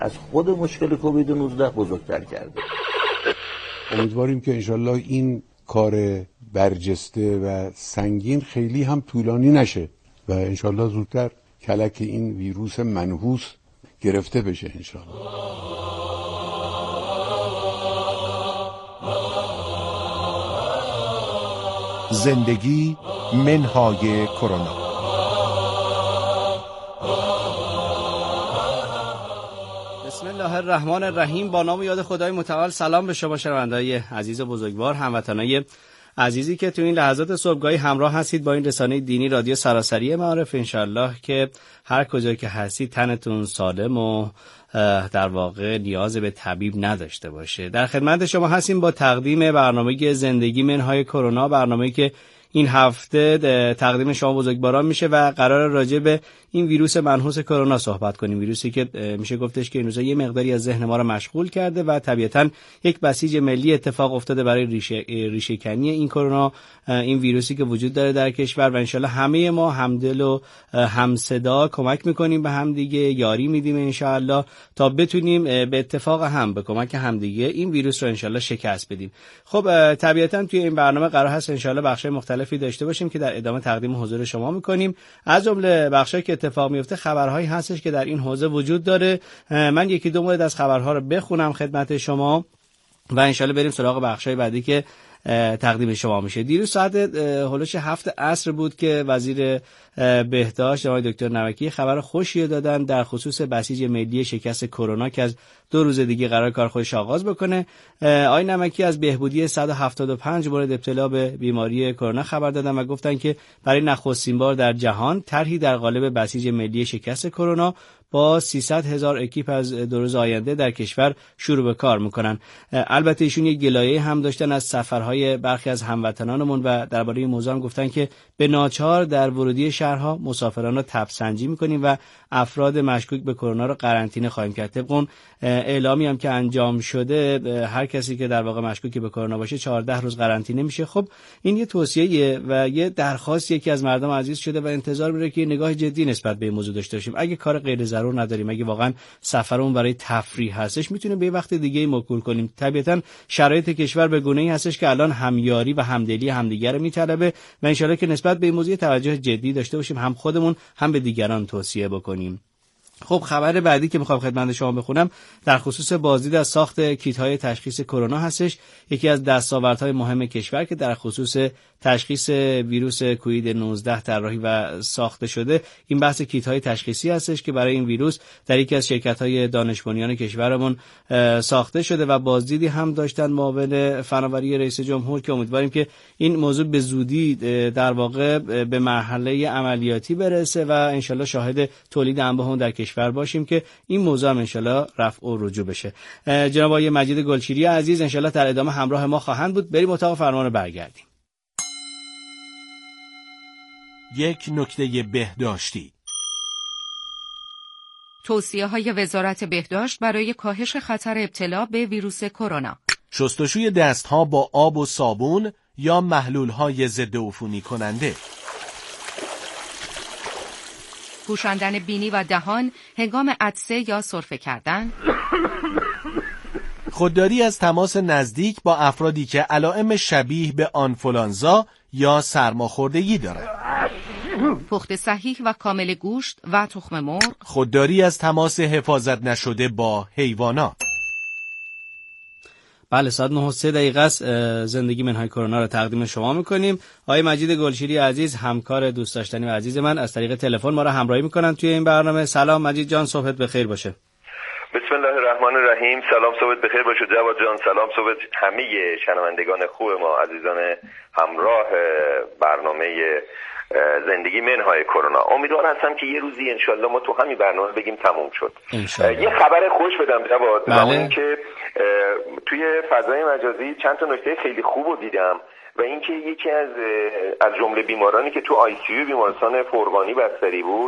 از خود مشکل کووید 19 بزرگتر کرده. امیدواریم که انشالله این کار برجسته و سنگین خیلی هم طولانی نشه و انشالله زودتر کلک این ویروس منحوس گرفته بشه انشالله. زندگی منهای کرونا. بسم الله الرحمن الرحیم. با نام و یاد خدای متعال. سلام به شما شنونده‌های عزیز و بزرگوار، هموطنای عزیزی که تو این لحظات صبحگاهی همراه هستید با این رسانه دینی رادیو سراسری معارف. انشالله که هر کجا که هستید تنتون سالم و در واقع نیاز به طبیب نداشته باشه. در خدمت شما هستیم با تقدیم برنامه زندگی منهای کرونا، برنامه‌ای که این هفته تقدیم شما بزرگواران میشه و قرار راجع به این ویروس منحوس کرونا صحبت کنیم. ویروسی که میشه گفتش که این روزا یه مقداری از ذهن ما رو مشغول کرده و طبیعتاً یک بسیج ملی اتفاق افتاده برای ریشه کنی این کرونا، این ویروسی که وجود داره در کشور و انشالله همه ما همدل و همصدا کمک میکنیم به همدیگه، یاری میدیم انشالله تا بتونیم به اتفاق هم به کمک همدیگه این ویروس رو انشالله شکست بدیم. خب طبیعتاً توی این برنامه قرار هست انشالله بخشای مختلفی داشته باشیم که در ادامه تقدیم حضور شما میکنیم. از جمله بخشایی که اتفاق میفته خبرهایی هستش که در این حوزه وجود داره. من یکی دو مورد از خبرها رو بخونم خدمت شما و انشالله بریم سراغ بخشای بعدی که تقدیم شما میشه. دیروز ساعت هلوش 7 عصر بود که وزیر بهداشت آقای دکتر نمکی خبر خوشی دادن در خصوص بسیج ملی شکست کرونا که از 2 روز دیگه قرار کار خودش آغاز بکنه. آقای نمکی از بهبودی 175 مورد ابتلا به بیماری کرونا خبر دادن و گفتن که برای نخستین بار در جهان طرحی در قالب بسیج ملی شکست کرونا با 300,000 اکیپ از 2 روز آینده در کشور شروع به کار میکنن. البته ایشون یک گلایه هم داشتن از سفرهای برخی از هموطنانمون و درباره این موضوع هم گفتن که به ناچار در ورودی شهرها مسافران رو تب‌سنجی میکنیم و افراد مشکوک به کرونا رو قرنطینه خواهیم کرد. طبق اون اعلامی هم که انجام شده هر کسی که در واقع مشکوک به کرونا باشه 14 روز قرنطینه میشه. خب این یه توصیه و یه درخواستی که از مردم عزیز شده و انتظار میره که نگاه جدی نسبت به این موضوع داشته باشیم. اگه کار غیر ضرور نداریم، اگه واقعا سفرمون برای تفریح هستش، میتونیم به وقت دیگه موکول کنیم. طبیعتا شرایط کشور به گونه‌ای هستش که الان همیاری و همدلی همدیگه رو میطلبه و ان شاءالله که نسبت به این موضوع توجه جدی داشته باشیم، هم خودمون هم به دیگران توصیه بکنیم. خب خبر بعدی که میخوام خدمت شما بخونم در خصوص بازدید از ساخت کیت‌های تشخیص کرونا هستش. یکی از دستاوردهای مهم کشور که در خصوص تشخیص ویروس کووید 19 طراحی و ساخته شده این بحث کیت‌های تشخیصی هستش که برای این ویروس در یکی از شرکت‌های دانش بنیان کشورمون ساخته شده و بازدیدی هم داشتن معاون فناوری رئیس جمهور که امیدواریم که این موضوع به زودی در واقع به مرحله عملیاتی برسه و انشالله شاهد تولید انبوه در کشور باشیم که این موضوع هم انشالله رفع و رجوع بشه. جناب آقای مجید گلشیری عزیز انشالله در ادامه همراه ما خواهند بود. بریم اتاق فرمان رو برگردیم. یک نکته بهداشتی. توصیه‌های وزارت بهداشت برای کاهش خطر ابتلا به ویروس کرونا: شستشوی دستها با آب و صابون یا محلول‌های ضد عفونی کننده، پوشاندن بینی و دهان هنگام عطسه یا سرفه کردن، خودداری از تماس نزدیک با افرادی که علائم شبیه به آنفولانزا یا سرماخوردگی دارند، پخت صحیح و کامل گوشت و تخم مرغ، خودداری از تماس حفاظت نشده با حیوانات. بله، ساعت 9:03 است. زندگی منهای کرونا رو تقدیم شما میکنیم. آقای مجید گلشیری عزیز، همکار دوست داشتنی و عزیز من، از طریق تلفن ما رو همراهی میکنن توی این برنامه. سلام مجید جان، صبحت بخیر باشه. بسم الله الرحمن الرحیم. سلام، صبحت بخیر باشه جواد جان. سلام، صبحت همه شنوندگان خوب ما، عزیزان همراه برنامه زندگی منهای کرونا. امیدوار هستم که یه روزی انشالله ما تو همین برنامه بگیم تموم شد. یه خبر خوش بدم جواد. بله. که توی فضای مجازی چند تا نکته خیلی خوب رو دیدم و اینکه یکی از جمله بیمارانی که تو ICU بیمارستان فرغانی بستری بود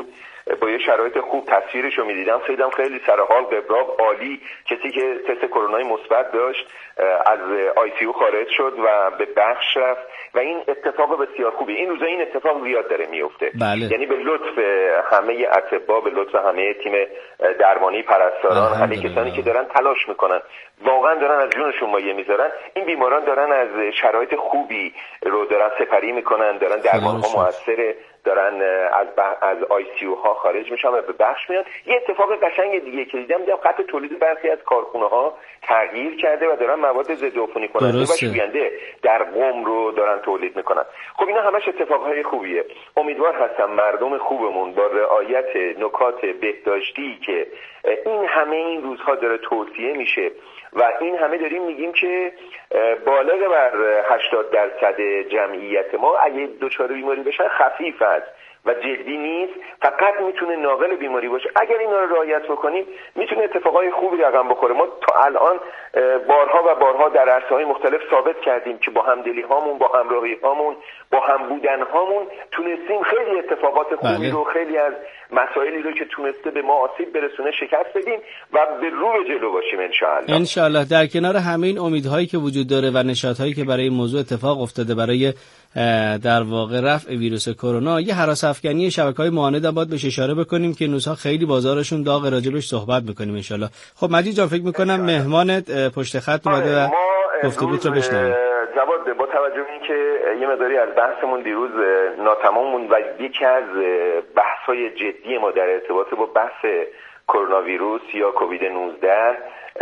با یه شرایط خوب تصویرش رو میدیدم، خیلی سر حال، قبراب، عالی. کسی که تست کرونای مثبت داشت از ICU خارج شد و به بخش رفت و این اتفاق بسیار خوبی. این روزا این اتفاق زیاد داره میفته. بله. یعنی به لطف همه اطباء، به لطف همه تیم درمانی، پرستاران، همه کسانی که دارن تلاش میکنن، واقعا دارن از جونشون مایه میذارن، این بیماران دارن از شرایط خوبی رو دارن سپری میکنن، دارن درمان‌ها موثره، دارن از ICU ها خارج میشن و به بخش میان. یه اتفاق قشنگ دیگه که دیدم خط تولید برخی از کارخونه ها تغییر کرده و دارن مواد ضد عفونی کننده و شوینده در قم رو دارن تولید میکنن. خب اینا همش اتفاقهای خوبیه. امیدوار هستم مردم خوبمون با رعایت نکات بهداشتی که این همه این روزها داره توصیه میشه و این همه داریم میگیم که بالغ بر 80% جمعیت ما اگه دچار بیماری بشن خفیف است و جدی نیست، فقط میتونه ناقل بیماری باشه. اگر اینا رو رعایت بکنیم میتونه اتفاقای خوبی رقم بخوره. ما تا الان بارها و بارها در عرصه‌های مختلف ثابت کردیم که با همدلی هامون، با همراهی هامون، با هم بودن هامون تونستیم خیلی اتفاقات خوبی رو، خیلی از مسائلی رو که تونسته به ما آسیب برسونه شکست بدیم و به رو به جلو باشیم ان شاء الله. در کنار همه این امیدهایی که وجود داره و نشاطهایی که برای این موضوع اتفاق افتاده برای در واقع رفع ویروس کرونا، یه هراس افکنی شبکه‌های معاند باید بهش اشاره بکنیم که نوزها خیلی بازارشون داغ، راجبش صحبت می‌کنیم ان شاء الله. خب مجید جان، فکر می‌کنم مهمانت پشت خط اومده و گفتگوت رو بشنویم. جواد، با توجه به اینکه یه مقداری از بحثمون دیروز ناتمام موند و یکی از بحث‌های جدی ما در ارتباط با بحث کرونا ویروس یا کووید 19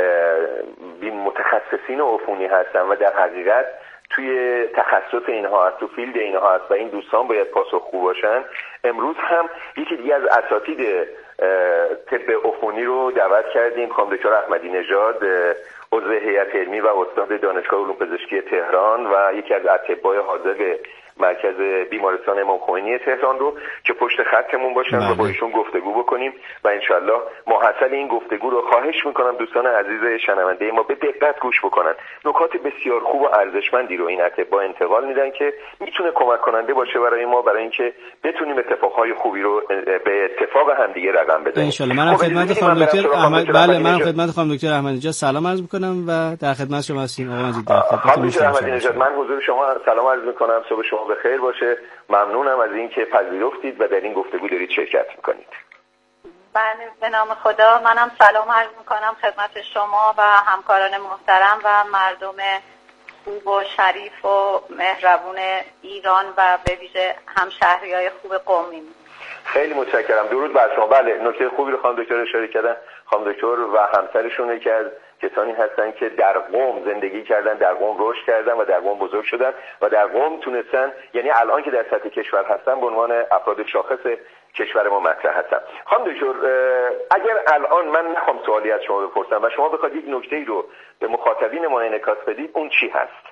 متخصصین عفونی هستن و در حقیقت توی تخصص اینها هست، تو فیلد اینها هست و این دوستان باید پاسخگو باشن. امروز هم یکی دیگه از اساتید طب عفونی رو دعوت کردیم، خانم دکتر احمدی نژاد، عضو هیئت علمی و استاد دانشگاه علوم پزشکی تهران و یکی از اطباء حاضر مرکز بیمارستان امام خمینی تهران رو که پشت خطمون باشن و با ایشون گفتگو بکنیم و انشالله محصل این گفتگو رو خواهش میکنم دوستان عزیز شنونده ما به دقت گوش بکنن. نکات بسیار خوب و ارزشمندی رو این اطباء انتقال میدن که میتونه کمک کننده باشه برای ما، برای اینکه بتونیم اتفاقهای خوبی رو به اتفاق همدیگه رقم بزنیم. انشالله. من خدمت خانم دکتر احمد من خدمت خانم دکتر احمدی نژاد سلام عرض میکنم و در خدمت شما هستیم. آقا مجید، خانم دکتر احمدی نژاد، من حضور شما سلام عرض میکنم. صبح شما بخیر باشه. ممنونم از اینکه پذیرفتید و در این گفتگو دارید شرکت میکنید. بله، به نام خدا منم سلام عرض میکنم خدمت شما و همکاران محترم و مردم خوب و شریف و مهربون ایران و به ویژه همشهریای خوب قمی. خیلی متشکرم. درود بر شما. بله، نکته خوبی رو خانم دکتر اشاره کردن. خانم دکتر و همسرشون که از کسانی هستن که در قم زندگی کردن، در قم رشد کردن و در قم بزرگ شدن و در قم تونستن، یعنی الان که در سطح کشور هستن به عنوان افراد شاخص کشور ما مطرح هستن. خانم دکتر، اگر الان من نخوام سوالی از شما بپرسم و شما بخواید یک نکته‌ای رو به مخاطبین ما انعکاس بدید، اون چی هست؟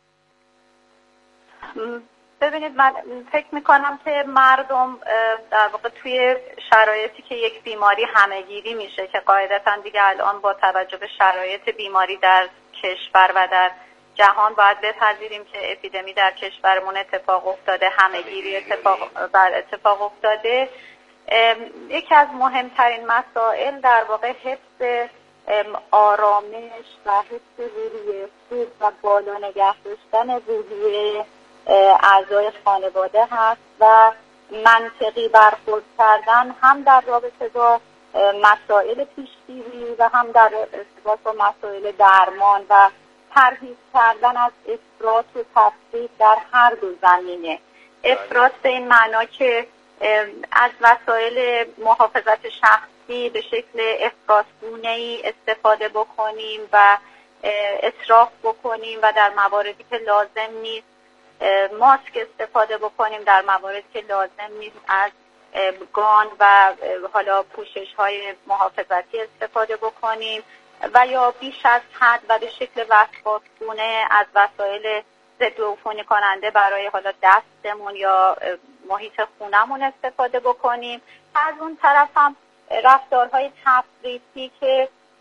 ببینید، من فکر میکنم که مردم در واقع توی شرایطی که یک بیماری همه‌گیری میشه که قاعدتاً دیگه الان با توجه به شرایط بیماری در کشور و در جهان باید بپذیریم که اپیدمی در کشورمون اتفاق افتاده، همه‌گیری اتفاق افتاده. یکی از مهمترین مسائل در واقع حفظ آرامش و حفظ روحیه خوب و بالا نگه داشتن روحیه اعضای خانواده هست و منطقی برخورد کردن هم در رابطه با مسائل پیشگیری و هم در ارتباط با مسائل درمان و پرهیز کردن از افراط و تفریط در هر دو زمینه. افراط به این معنا که از وسایل محافظت شخصی به شکل افراط‌گونه‌ای استفاده بکنیم و اسراف بکنیم و در مواردی که لازم نیست ماسک استفاده بکنیم، در مواردی که لازم نیست از گان و حالا پوشش‌های محافظتی استفاده بکنیم و یا بیش از حد و به شکل وسواس‌گونه از وسایل ضد عفونی کننده برای حالا دستمون یا محیط خونمون استفاده بکنیم. از اون طرف هم رفتارهای تفریطی که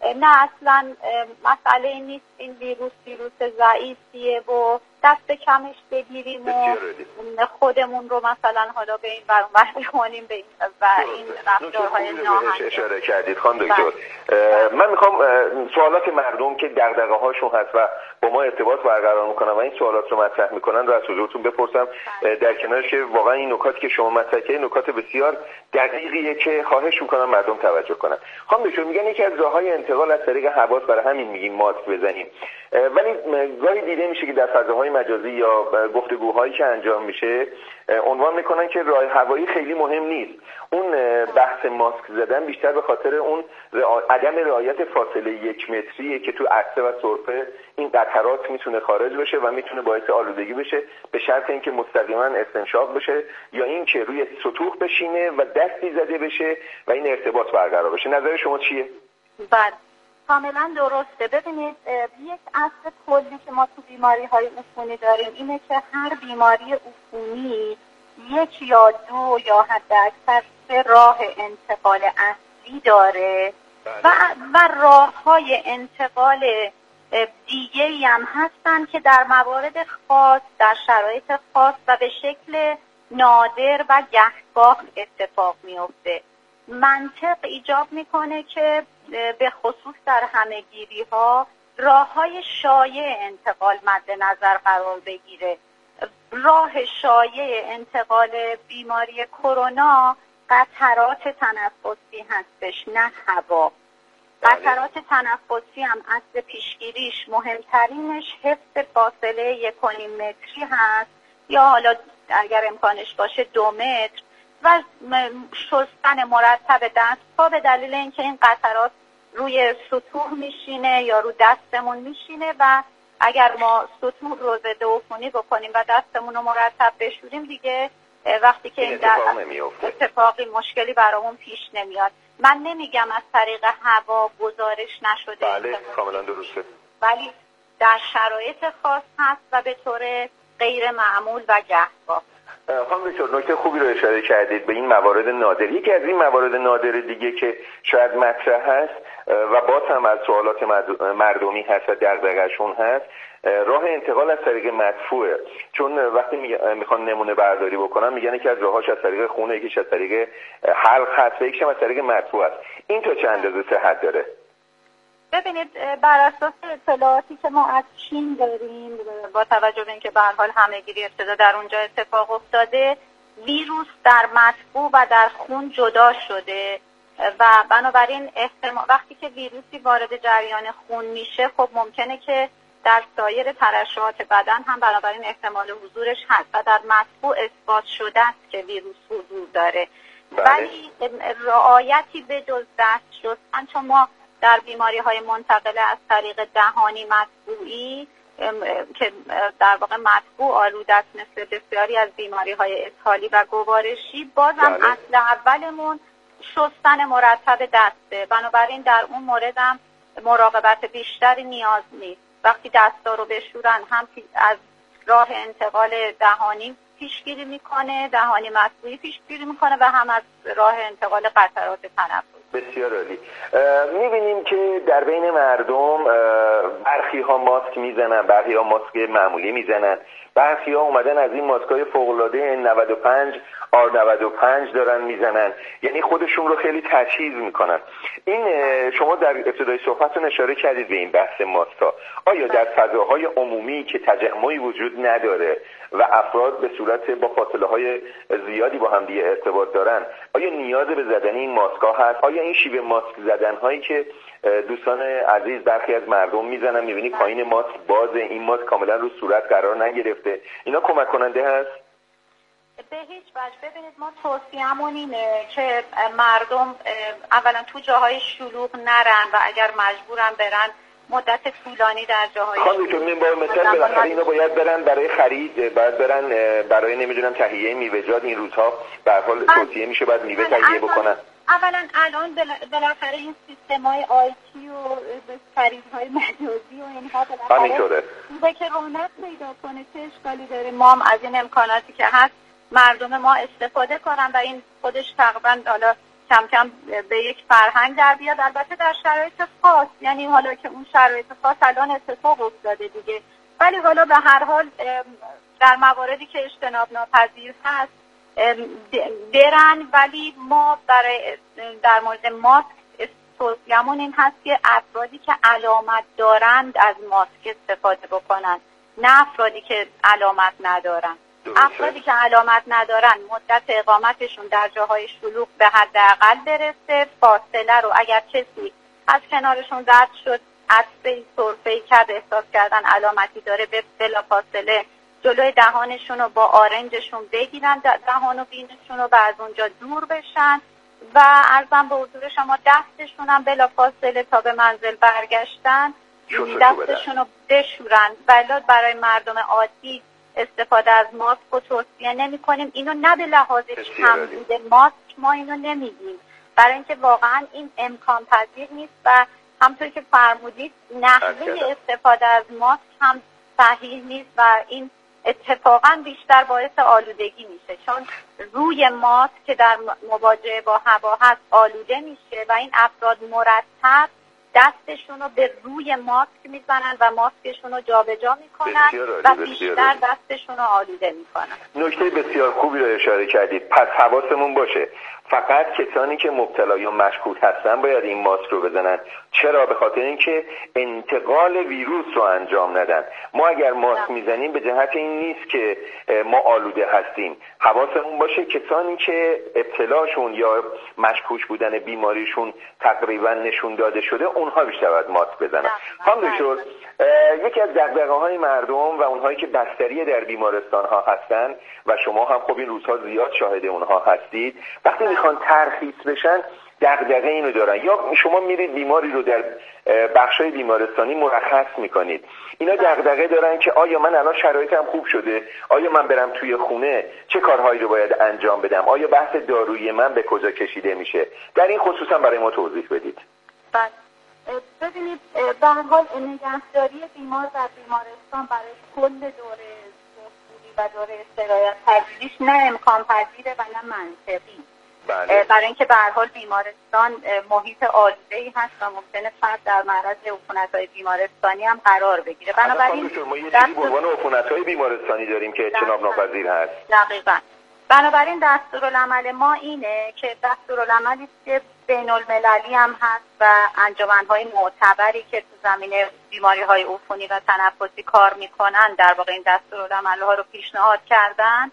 نه اصلا مسئله این نیست. این ویروس ضعیفیه و دست کمش بگیریم و خودمون رو مثلا حالا به این ور اون ور بخونیم به این و این رفتارهای ناهمگون اشاره کردید خانم دکتر. من میخوام سوالات مردم که دغدغه هاشون هست و با ما ارتباط برقرار میکنن و این سوالات رو مطرح میکنن رو از حضورتون بپرسم، در کنارش که واقعا این نکاتی که شما مطرح کردید نکات بسیار دقیقیه که خواهش میکنم مردم توجه کنن. خانم دکتر میگن یکی از راههای انتقال از طریق هواست، برای همین میگیم ماسک بزنیم، ولی گاهی دیده میشه که در فضاهای مجازی یا گفتگوهایی که انجام میشه عنوان میکنن که راه هوایی خیلی مهم نیست. اون بحث ماسک زدن بیشتر به خاطر اون عدم رعایت فاصله 1 متریه که تو عطسه و سرفه این قطرات میتونه خارج بشه و میتونه باعث آلودگی بشه، به شرط اینکه مستقیما استنشاق بشه یا این که روی سطوح بشینه و دستی زده بشه و این ارتباط برقرار بشه. نظر شما چیه؟ بله کاملا درسته. ببینید یک اصل کلی که ما تو بیماری‌های عفونی داریم اینه که هر بیماری عفونی 1 یا 2 یا حداکثر 3 راه انتقال اصلی داره و راه‌های انتقال دیگه‌ای هم هستن که در موارد خاص، در شرایط خاص و به شکل نادر و گهگاه اتفاق میفته. منطق ایجاب میکنه که به خصوص در همه‌گیری‌ها راه‌های شایع انتقال مد نظر قرار بگیره. راه شایع انتقال بیماری کرونا قطرات تنفسی هستش، نه هوا. قطرات تنفسی هم اصل پیشگیریش مهمترینش حفظ فاصله 1.5 متری هست یا حالا اگر امکانش باشه 2 متر و شستن مرتب دست‌ها، به دلیل اینکه این قطرات روی سطوح میشینه یا رو دستمون میشینه و اگر ما سطوح رو ضد عفونی بکنیم و دستمون رو مرتب بشوریم دیگه وقتی که این اتفاقی مشکلی برامون پیش نمیاد. من نمیگم از طریق هوا گزارش نشده، بله کاملا درسته، ولی در شرایط خاص هست و به طور غیر معمول و گهگاه. خانم دکتر نکته خوبی رو اشاره کردید به این موارد نادر. یکی از این موارد نادر دیگه که شاید مطرح هست و باز هم از سوالات مردمی هست و دغدغه‌شون هست، راه انتقال از طریق مدفوعه. چون وقتی میخوان نمونه برداری بکنن میگن که از راهاش از طریق خونه، یکیش از طریق حلق هست و یکیش از طریق مدفوع است. این تا چه اندازه صحت داره؟ ببینید بر اساس اطلاعاتی که ما از چین داریم، با توجه به اینکه به هر حال همه‌گیری ابتدا در اونجا اتفاق افتاده، ویروس در مدفوع و در خون جدا شده و بنابراین وقتی که ویروسی وارد جریان خون میشه خب ممکنه که در سایر ترشحات بدن هم بنابراین احتمال حضورش هست و در مدفوع اثبات شده است که ویروس حضور داره. ولی رعایتی به جز دست شستن، چون ما در بیماری‌های منتقله از طریق دهانی مدفوعی که در واقع مدفوع آلوده است مثل بسیاری از بیماری‌های اسهالی و گوارشی، بازم اصل اولمون شستن مرتب دسته. بنابراین در اون موردم مراقبت بیشتری نیاز نیست. وقتی دستا رو بشورن هم از راه انتقال دهانی پیشگیری میکنه، دهانی مدفوعی پیشگیری میکنه و هم از راه انتقال قطرات تنفسی. بسیار عالی. میبینیم که در بین مردم برخی ها ماسک میزنن، برخی ها ماسک معمولی میزنن، برخی ها اومدن از این ماسکای فوق‌العاده 95 R95 دارن میزنن، یعنی خودشون رو خیلی تجهیز میکنن. این شما در ابتدای صحبتتون اشاره کردید به این بحث ماسک‌ها. آیا در فضاهای عمومی که تجمعی وجود نداره و افراد به صورت با فاصله‌های زیادی با هم دیگه ارتباط دارن، آیا نیاز به زدن این ماسک‌ها هست؟ آیا این شیوه ماسک زدن‌هایی که دوستان عزیز برخی از مردم میزنن، می‌بینی پایین ماسک بازه، این ماسک کاملا رو صورت قرار نگرفته، اینا کمک کننده هست؟ به هیچ وجه. ببینید ما توصیه‌مون اینه که مردم اولا تو جاهای شلوغ نرن و اگر مجبورن برن مدت طولانی در جاهای خانم دکتر من با مثال بالاخره اینا باید برن برای خرید، باید برن برای نمیدونم تهیه میوه‌جات، این روزها به هر حال توصیه میشه باید میوه تهیه بکنن. اولا الان بالاخره این سیستم‌های آیتی و خریدهای مجازی و اینها بالاخره میگه که رونق پیدا کنه، چه اشکالی داره ما هم از این امکاناتی که هست مردم ما استفاده کنن و این خودش تقریبا حالا کم کم به یک فرهنگ در بیاد، البته در شرایط خاص، یعنی حالا که اون شرایط خاص الان اتفاق افتاده دیگه، ولی حالا به هر حال در مواردی که اجتناب ناپذیر هست برن. ولی ما در مورد ماسک توصیه‌مون این هست که افرادی که علامت دارند از ماسک استفاده بکنن، نه افرادی که علامت ندارن. افرادی که علامت ندارن مدت اقامتشون در جاهای شلوغ به حداقل برسه، فاصله رو اگر کسی از کنارشون رد شد، عطسه‌ای سرفه‌ای کرد، احساس کردن علامتی داره، به بلافاصله جلوی دهانشون رو با آرنجشون بگیرن دهان و بینشون رو و از اونجا دور بشن و عرضم به حضور شما دستشون هم بلافاصله تا به منزل برگشتن دستشون رو بشورن. ولی برای مردم عادی استفاده از ماسک رو توصیه نمی کنیم. اینو نه به لحاظ کمبود ماسک ما اینو نمیگیم، برای اینکه واقعا این امکان پذیر نیست و همطور که فرمودید نحوه استفاده از ماسک هم صحیح نیست و این اتفاقا بیشتر باعث آلودگی میشه، چون روی ماسک که در مواجهه با هوا هست آلوده میشه و این افراد مرتب دستشون رو به روی ماسک میزنن و ماسکشون رو جابجا میکنن و بیشتر دستشون رو آلوده میکنن. نکته بسیار خوبی رو اشاره کردید. پس حواسمون باشه فقط کسانی که مبتلا یا مشکوک هستن باید این ماسک رو بزنن. چرا؟ به خاطر اینکه انتقال ویروس رو انجام ندن. ما اگر ماسک میزنیم به جهت این نیست که ما آلوده هستیم. حواسمون باشه کسانی که ابتلاشون یا مشکوک بودن بیماریشون تقریبا نشون داده شده اونها بیشتر باید ماسک بزنن. خانم دکتر، یکی از دغدغه‌های مردم و اونهایی که بستری در بیمارستان ها هستن و شما هم خب این روزها زیاد شاهد اونها هستید، وقتی میخوان ترخیص بشن دغدغه اینو دارن، یا شما میرید بیماری رو در بخشای بیمارستانی مرخص میکنید، اینا دغدغه دارن که آیا من الان شرایطم خوب شده، آیا من برم توی خونه چه کارهایی رو باید انجام بدم، آیا بحث دارویی من به کجا کشیده میشه؟ در این خصوصا برای ما توضیح بدید. بله، ببینید به هر حال نگهداری بیمار در بیمارستان برای کل دوره بهبودی و دوره استراحت پذیریش نه امکان پذیره و نه منطقی. بله. برای اینکه به هر حال بیمارستان محیط آلوده‌ای هست و ممکنه فرد در معرض عفونت‌های بیمارستانی هم قرار بگیره. بنابراین ما یه چیزی به عنوان عفونت‌های بیمارستانی داریم که اجتناب ناپذیر هست. دقیقاً. بنابراین دستورالعمل ما اینه که دستورالعملی است که بین‌المللی هم هست و انجمن‌های معتبری که تو زمینه بیماری‌های عفونی و تنفسی کار می‌کنن در واقع این دستورالعمل‌ها رو پیشنهاد کردن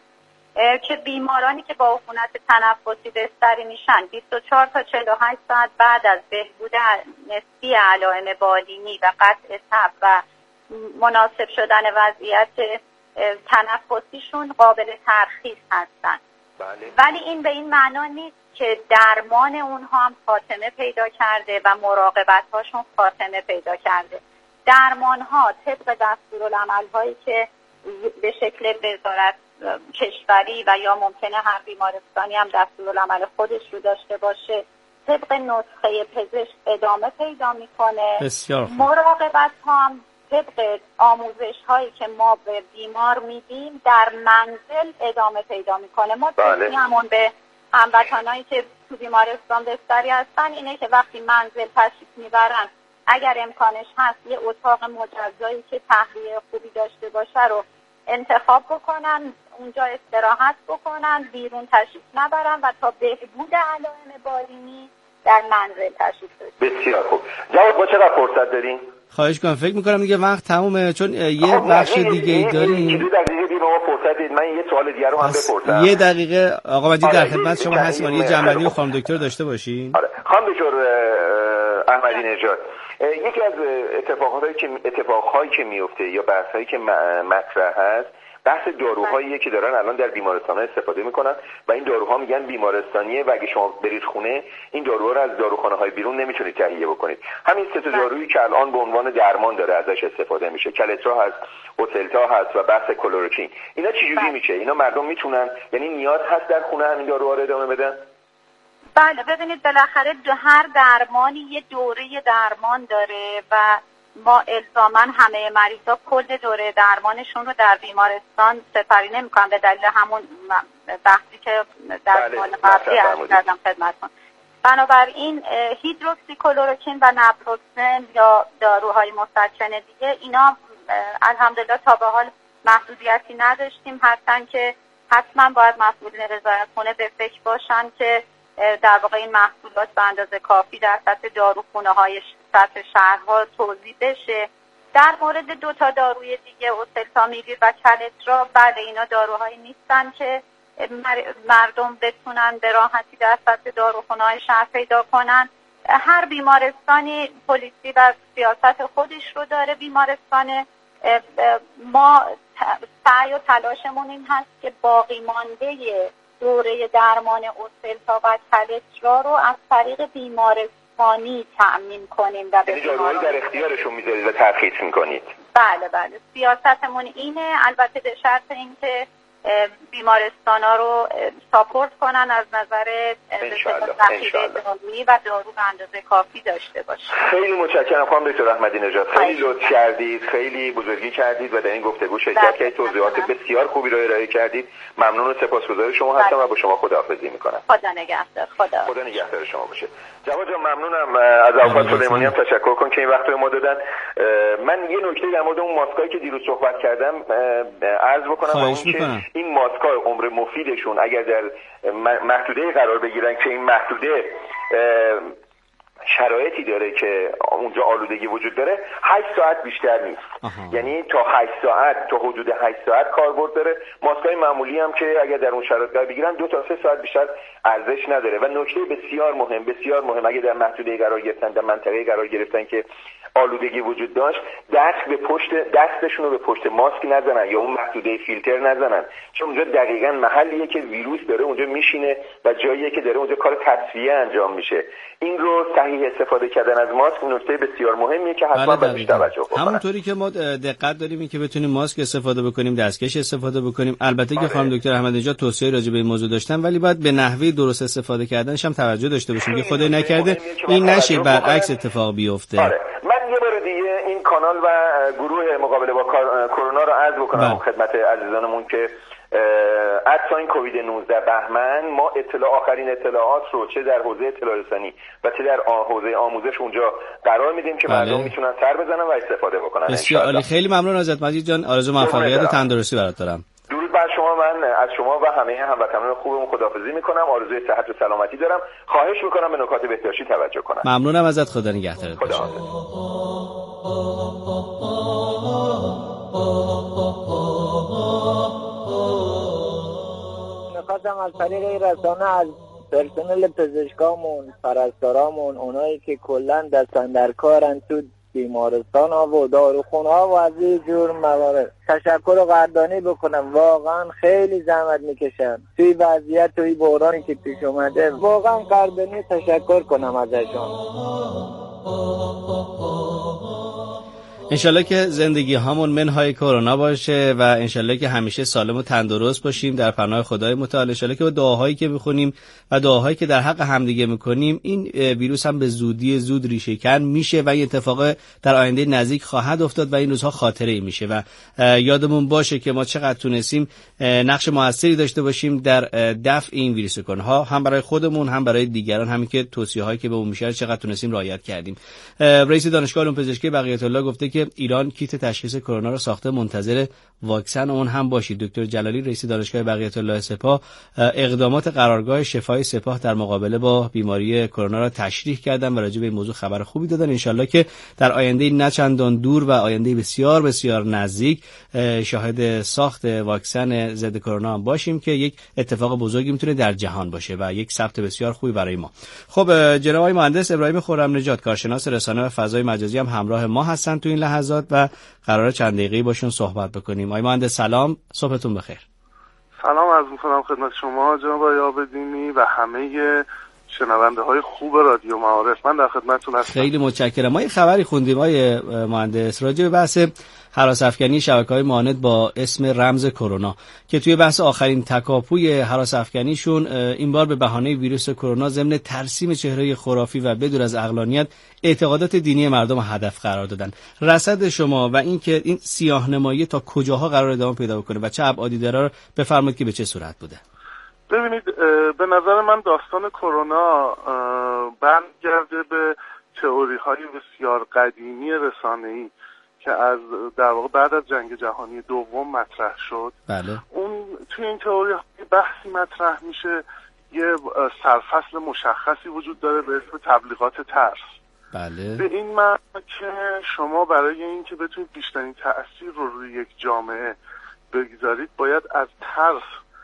که بیمارانی که با عفونت تنفسی بستری میشن 24 تا 48 ساعت بعد از بهبود نسبی علائم بالینی و قطع تب و مناسب شدن وضعیت تنفسیشون قابل ترخیص هستن. بله. ولی این به این معنا نیست که درمان اونها هم خاتمه پیدا کرده و مراقبت‌هاشون خاتمه پیدا کرده. درمان‌ها طبق دستورالعمل‌هایی که به شکل وزارت کشوری و یا ممکنه هر بیمارستانی هم دستورالعمل خودش رو داشته باشه طبق نسخه پزشک ادامه پیدا میکنه. بسیار خوب. مراقبت ها هم طبق آموزش هایی که ما به بیمار میدیم در منزل ادامه پیدا میکنه. ما توصیه‌مون به هموطنایی که تو بیمارستان بستری هستن اینه که وقتی منزل تشریف میبرن اگر امکانش هست یه اتاق مجزایی که تهویه خوبی داشته باشه رو انتخاب بکنن، اونجا استراحت بکنن، بیرون تشریف نبرن و تا بهبود علائم بالینی در منزل تشریف داشتن. بسیار خوب. جواد ما چقدر فرصت داریم؟ خواهش کنم، فکر میکنم دیگه وقت تمومه چون یه بخش دیگه ای داریم. چیزی در دیگه به ما فرصت دید. من یه سوال دیگه رو هم بپرسم. یه دقیقه آقا مجید در خدمت شما هستیم. یه جنبندی خانم دکتر داشته باشین. آره. خانم دکتر احمدی نژاد، یکی از اتفاقهایی که میفته یا بحثایی که مطرح هست بحث داروهاییه که دارن الان در بیمارستان‌ها استفاده میکنن و این داروها میگن بیمارستانیه و اگه شما برید خونه این داروها رو از داروخانه‌های بیرون نمیتونید تهیه بکنید. همین سه تا دارویی که الان به عنوان درمان داره ازش استفاده میشه، کلترا هست، اوتلتا هست و بحث کلوروکین. اینا چجوری میشه؟ اینا مردم میتونن، یعنی نیاز هست در خونه همین داروها رو ادامه بدن؟ بله، ببینید بالاخره هر درمانی یه دوره درمان داره و ما الزاماً همه مریضا کل دوره درمانشون رو در بیمارستان سپری نمی‌کنن به دلیل همون بحثی که در سال قبلی عرض کردم خدمتتون. بنابراین هیدروکسیکلoroquine و نپروکسن یا داروهای مسکن دیگه اینا الحمدلله تا به حال محدودیتی نداشتیم، هستن که حتما باید مسئولین رضایت‌خونه به فکر باشن که در واقع این محصولات به اندازه کافی در سطح داروخونه‌های سطح شهرها توزیع بشه. در مورد 2 تا داروی دیگه اوسلتامیویر و کلترا، بله اینا داروهایی نیستن که مردم بتونن به راحتی در سطح داروخونه‌های شهر پیدا کنن. هر بیمارستانی پلیسی و سیاست خودش رو داره. بیمارستان ما سعی و تلاشمون این هست که باقی مانده دوره درمان اوسلتا و کلترا رو از طریق بیمارستانی تأمین کنیم و به داروهایی در اختیارشون میذارید و ترخیص میکنید. بله سیاستمون اینه، البته به شرط اینکه بیمارستانا رو ساپورت کنن از نظر ذخیره دارویی و دارو به اندازه کافی داشته باشه. خیلی متشکرم خانم دکتر احمدی نژاد، خیلی لطف کردید، خیلی بزرگی کردید و در این گفتگو شرکت کردید، توضیحات بسیار خوبی رو ارائه کردید. ممنون و سپاسگزار شما هستم و با شما خداحافظی میکنم. خدا نگهدار. خدا نگهدار شما باشه. جواد جان ممنونم از آقای سلیمانی هم تشکر کن که این وقت رو ما دادن. من یه نکته در مورد اون ماسکایی که دیروز صحبت کردم عرض بکنم و اون که این ماسک‌ها عمر مفیدشون اگر در محدوده قرار بگیرن که این محدوده شرایطی داره که اونجا آلودگی وجود داره، 8 ساعت بیشتر نیست. یعنی تا 8 ساعت، تا حدود 8 ساعت کاربرد داره. ماسکای معمولی هم که اگر در اون شرایط قرار بگیرن 2 تا 3 ساعت بیشتر ارزش نداره. و نکته بسیار مهم اگر در محدوده قرار گرفتن، در منطقه قرار گرفتن که آلودگی وجود داشت، دستشون رو به پشت ماسک نزنن یا اون محدوده فیلتر نزنن، چون اونجا دقیقاً محلیه که ویروس داره اونجا میشینه و جاییه که داره اونجا کار تصفیه انجام میشه. این رو صحیح استفاده کردن از ماسک نکته بسیار مهمیه که حتما باید توجه کنیم. همونطوری که ما دقت داریم این که بتونیم ماسک استفاده بکنیم، دستکش استفاده بکنیم. البته که خانم دکتر احمدی نژاد توصیه راجع به این موضوع داشتن، ولی باید به نحوه درست استفاده کردنش هم توجه داشته باشیم که خدای نکرده این نشه برعکس اتفاق بیفته. من یه بار دیگه این کانال و گروه مقابله با کرونا رو عرض بکنم خدمت عزیزانمون که ادساین کووید 19 بهمن ما آخرین اطلاعات رو چه در حوزه اطلاع رسانی و چه در حوزه آموزش اونجا قرار میدیم که مردم میتونن سر بزنن و استفاده بکنن. بسیار عالی، خیلی ممنون ازت مجید جان، آرزو موفقیت و تندرستی برات دارم. درود بر شما. من از شما و همه هموطنان خوبمون خداحافظی میکنم، آرزوی صحت و سلامتی دارم. خواهش میکنم به نکات بهداشتی توجه کنم. ممنونم ازت، خدا نگهدارت. میخواستم از طریق رسانه از پرسنل پزشکامون، پرستارامون، اونایی که کلن دستن در کارن تو بیمارستان ها و داروخونه ها و از این جور موارد تشکر و قدردانی بکنم. واقعا خیلی زحمت میکشن توی وضعیت توی بحرانی که پیش اومده، واقعا قدردانی تشکر کنم ازشون. انشالله که زندگی همون منهای کرونا باشه و انشالله که همیشه سالم و تندرست باشیم در پناه خدای متعال. انشالله که با دعاهایی که میخونیم و دعاهایی که در حق همدیگه میکنیم این ویروس هم به زودی زود ریشه کن میشه و این اتفاق در آینده نزدیک خواهد افتاد و این روزها خاطره ای میشه و یادمون باشه که ما چقدر تونستیم نقش موثری داشته باشیم در دفع این ویروس کرونا، هم برای خودمون هم برای دیگران، همین که توصیه‌هایی که به اون میشه چقدر تونستیم رعایت کردیم. رئیس دانشگاه علوم پزشکی بقیت الله گفته که ایران کیت تشخیص کرونا رو ساخته، منتظر واکسن اون هم باشید. دکتر جلالی رئیس دانشگاه بقیت الله سپاه اقدامات قرارگاه شفای سپاه در مقابله با بیماری کرونا را تشریح کردن و راجع به این موضوع خبر خوبی دادن. انشالله که در آینده نه چندان دور و آینده بسیار بسیار نزدیک شاهد ساخت واکسن ضد کرونا هم باشیم که یک اتفاق بزرگی میتونه در جهان باشه و یک ثبت بسیار خوبی برای ما. خب جناب آقای مهندس ابراهیم خرم‌نژاد، کارشناس رسانه و فضای مجازی هم همراه ما هستن تو این لحظات و قراره چند دقیقه‌ای باشون صحبت بکنیم. آقای مهندس سلام، صبحتون بخیر. سلام عرض می‌کنم خدمت شما جناب آقای عابدینی و همه شنونده‌های خوب رادیو معارف. من در خدمتتون هستم. خیلی متشکرم. ما یه خبری خوندیم آقای مهندس راجع به بحث هراس افکنی شبکه‌های معاند با اسم رمز کرونا که توی بحث آخرین تکاپوی هراس افکنیشون این بار به بهانه ویروس کرونا ضمن ترسیم چهره خرافی و بدون از عقلانیت اعتقادات دینی مردم هدف قرار دادن. رصد شما و این که این سیاه‌نمایی تا کجاها قرار ادامه پیدا بکنه و چه ابعادی داره بفرمایید که به چه صورت بوده؟ ببینید به نظر من داستان کرونا برمیگرده به تئوری های بسیار قدیمی رسانه‌ای که از در واقع بعد از جنگ جهانی دوم مطرح شد. بله. اون توی این تئوری بحثی مطرح میشه، یه سرفصل مشخصی وجود داره به اسم تبلیغات ترس. بله. به این معنی که شما برای اینکه بتونید بیشترین تأثیر رو روی یک جامعه بگذارید باید از ترس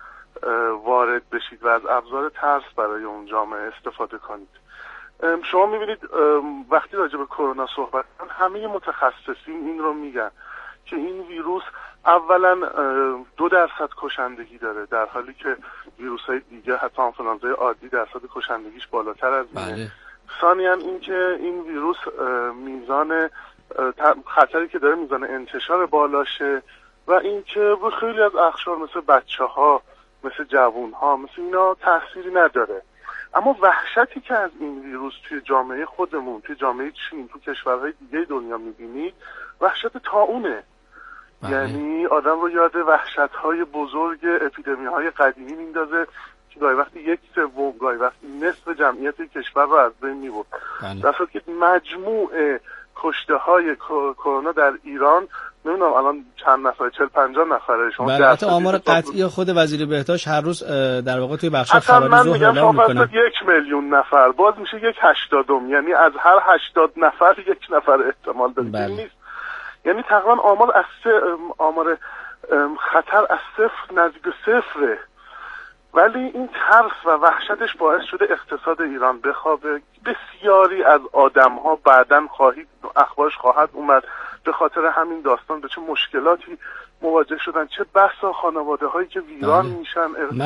وارد بشید و از ابزار ترس برای اون جامعه استفاده کنید. شما میبینید وقتی راجع به کرونا صحبت کنن همه متخصصین این رو میگن که این ویروس اولا 2% کشندگی داره، در حالی که ویروس‌های دیگه حتی آنفولانزای عادی درصد کشندگیش بالاتر از اینه. بله. ثانیاً اینکه این ویروس میزان خطری که داره میزان انتشار بالاشه و اینکه خیلی از اقشار مثل بچه‌ها، مثل جوان‌ها، مثل اینا تأثیری نداره. اما وحشتی که از این ویروس توی جامعه خودمون، توی جامعه چین، توی کشورهای دیگه دنیا میبینید وحشت طاعونه. یعنی آدم رو یاد وحشت‌های بزرگ اپیدمی‌های قدیمی میندازه که گاهی وقتی 1/3 گاهی وقتی نصف جمعیت کشور رو از بین میبرد. در صورتی که مجموع کشته‌های کرونا در ایران نمیدونم الان چند نفره، 40-50 نفره. شما البته آمار قطعی خود وزیر بهداشت هر روز در واقع توی بخش خبری ظاهر اعلام میکنه 1 میلیون نفر، باز میشه 1/80، یعنی از هر 80 نفر 1 نفر احتمال داره نیست. یعنی تقریبا آمار خطر از 0 نزدیک به 0. ولی این ترس و وحشتش باعث شده اقتصاد ایران بخوابه. بسیاری از آدم‌ها بعداً اخبارش خواهد اومد به خاطر همین داستان به چه مشکلاتی مواجه شدن، چه بسا خانواده‌هایی که ویران میشن.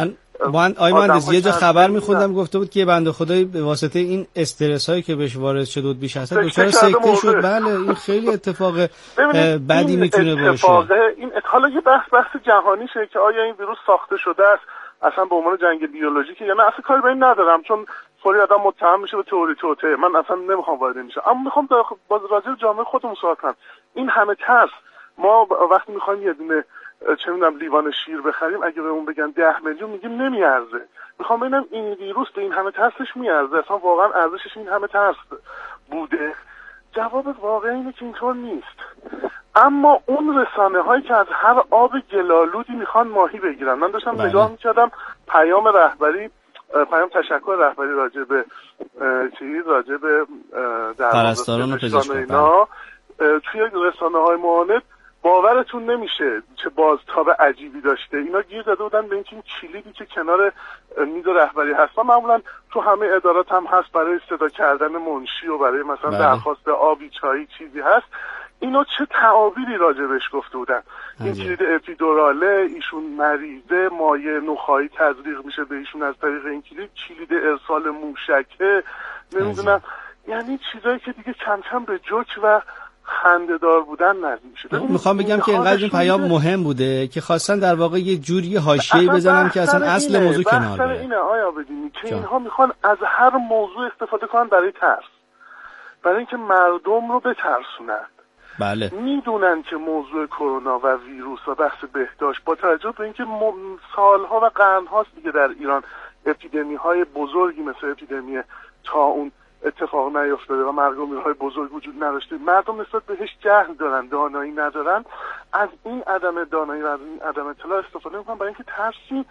من مهندس یه جا خبر می‌خوندم گفته بود که بنده خدایی به واسطه این استرس هایی که بهش وارد شده بود بیش از حد دچار سکته شد. بله این خیلی اتفاق بدی میتونه باشه. این حالا یه بحث جهانی شه که آیا این ویروس ساخته شده است اصلا به عنوان جنگ بیولوژیکه یا نه، اصلا کاری به این ندارم چون فوری آدم متهم میشه به تئوری توته. من اصلا نمیخوام وارد این بشم، اما میخوام باز راجع به جامعه خودمون صحبت کنم. این همه ترس، ما وقتی میخوایم یه دونه چه میدونم لیوان شیر بخریم اگه بهمون بگن 10 میلیون میگیم نمیارزه. میخوام ببینم این ویروس به این همه ترسش میارزه؟ اصلا واقعا ارزشش این همه ترس بوده؟ جواب واقعی اینه که اینطور نیست. اما اون رسانه هایی که از هر آب گلالودی میخوان ماهی بگیرن، من داشتم نگاه میکردم پیام تشکر رهبری راجع به در پرستاران و پزشکان توی رسانه های معاند باورتون نمیشه چه بازتاب عجیبی داشته. اینا گیر داده بودن به اینکه این کلیدی که کنار میز رهبری هست، معمولا تو همه ادارات هم هست برای صدا کردن منشی و برای مثلا درخواست آبی چایی چیزی هست، اینو چه تعابیری راجبش گفته بودن. این کلید اپیدوراله، ایشون مریضه، مایع نخاعی تزریق میشه به ایشون از طریق این کلید ارسال موشکه، نمیدونم، یعنی چیزایی که دیگه کم کم به جوک و خنده‌دار بودن نزدیک میشه. میخوام بگم که اینقدر این پیام مهم بوده که خواستن در واقع یه جوری حاشیه‌ای بزنن که اصلا اصل موضوع کنار بره. اینه آیا بدونی که اینها میخوان از هر موضوع استفاده کنن برای ترس، برای اینکه مردم رو بترسونن. بله. میدونن که موضوع کرونا و ویروس و بحث بهداشت با توجه به اینکه سالها و قرن‌هاست دیگه در ایران اپیدمی‌های بزرگی مثل اپیدمی طاعون اتفاق نیفتاده و مرگومیرهای بزرگ وجود نداشته، مردم نسبت بهش جهل دارن، دانایی ندارن. از این عدم دانایی و از این عدم اطلاع استفاده میکنن برای اینکه ترسی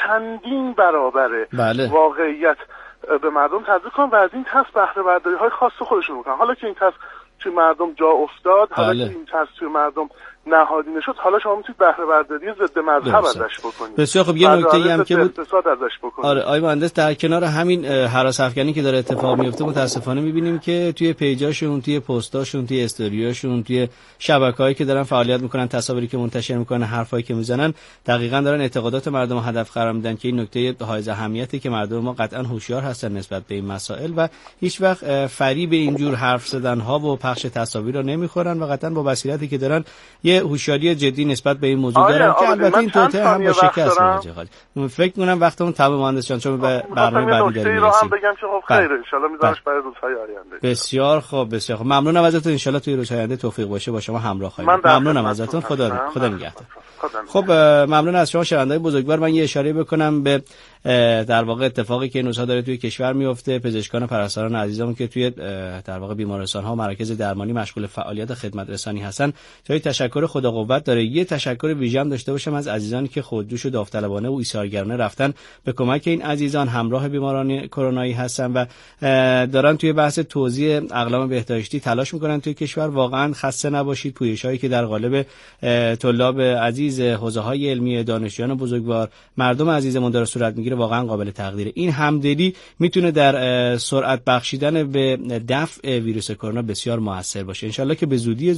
چندین برابره واقعیت به مردم تزریق کنن و از این ترس بهره برداری های خاص خودشون میکنن. حالا که این ترس توی مردم جا افتاد، حالا که این ترس توی مردم نهادینه شد، حالا شما میتونید بهره برداری ضد مذهب ازش بکنید. بسیار خب. یه نکته‌ای هم که بود اقتصاد ازش بکنید. آره آقای مهندس، در کنار همین هراس افکنی که داره اتفاق میفته متاسفانه میبینیم که توی پیجاشون، توی پستاشون، توی استوریاشون، توی شبکه‌هایی که دارن فعالیت میکنن، تصاویری که منتشر میکنن، حرفایی که میزنن، دقیقاً دارن اعتقادات مردم رو هدف قرار میدن که این نکته حائز اهمیتی که مردم ما قطعاً هوشیار هستن نسبت به این مسائل و هیچ وقت فریب اینجور حرف زدن‌ها و پخش تصاویر رو نمیخورن و قطعاً با بصیرتی که دارن یه هوشیاری جدی نسبت به این موضوع دارن که البته این توته هم با شکست مواجه خواهد. فکر می‌کنم وقتمون تمام مهندس جان، چون به برنامه بعدی داریم میرسیم. بگم که خب خیره ان شاءالله میذارش برای روزهای آینده. بسیار خوب، بسیار خوب. ممنونم ازتون. ان شاءالله توی روزهای آینده توفیق باشه با شما همراه خواهیم. ممنونم ازتون. خدا نگهدار. خب ممنون از شما شنوندگان بزرگوار. من یه اشاره بکنم به در واقع اتفاقی که این روزها داره توی کشور میفته. پزشکان پرستاران عزیزمون که توی در واقع بیمارستان ها و مراکز درمانی مشغول فعالیت خدمت رسانی هستن، جای تشکر خدا قوت داره. یه تشکر ویژه هم داشته باشم از عزیزانی که خودجوش و داوطلبانه و ایثارگرانه رفتن به کمک این عزیزان، همراه بیماران کرونایی هستن و دارن توی بحث توزیع اقلام بهداشتی تلاش میکنن توی کشور. واقعا خسته نباشید. پویشایی که در قالب طلاب عزیز، حوزه‌های علمی، دانشجویان بزرگوار، مردم عزیزمون داره صورت میگیره، واقعا قابل تقدیره. این همدلی میتونه در سرعت بخشیدن به دفع ویروس کرونا بسیار موثر باشه. ان شاءالله که به زودی